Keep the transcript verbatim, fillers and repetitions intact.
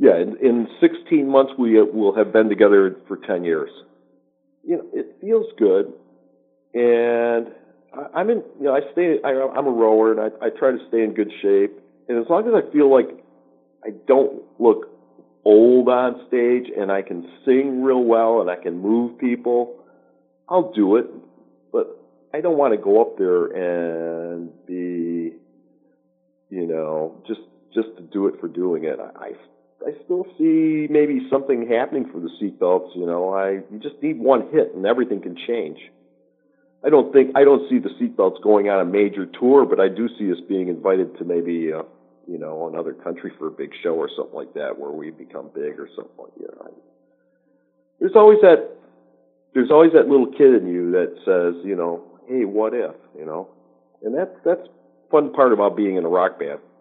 Yeah, in, in sixteen months we will have been together for ten years. You know, it feels good, and I, I'm in. You know, I stay. I, I'm a rower, and I, I try to stay in good shape. And as long as I feel like I don't look old on stage, and I can sing real well, and I can move people, I'll do it. But I don't want to go up there and be, you know, just just to do it for doing it. I, I I still see maybe something happening for the seatbelts. You know, I you just need one hit and everything can change. I don't think I don't see the seatbelts going on a major tour, but I do see us being invited to maybe uh, you know another country for a big show or something like that, where we become big or something like that. You know, there's always that there's always that little kid in you that says, you know, hey, what if, you know, and that's that's fun part about being in a rock band.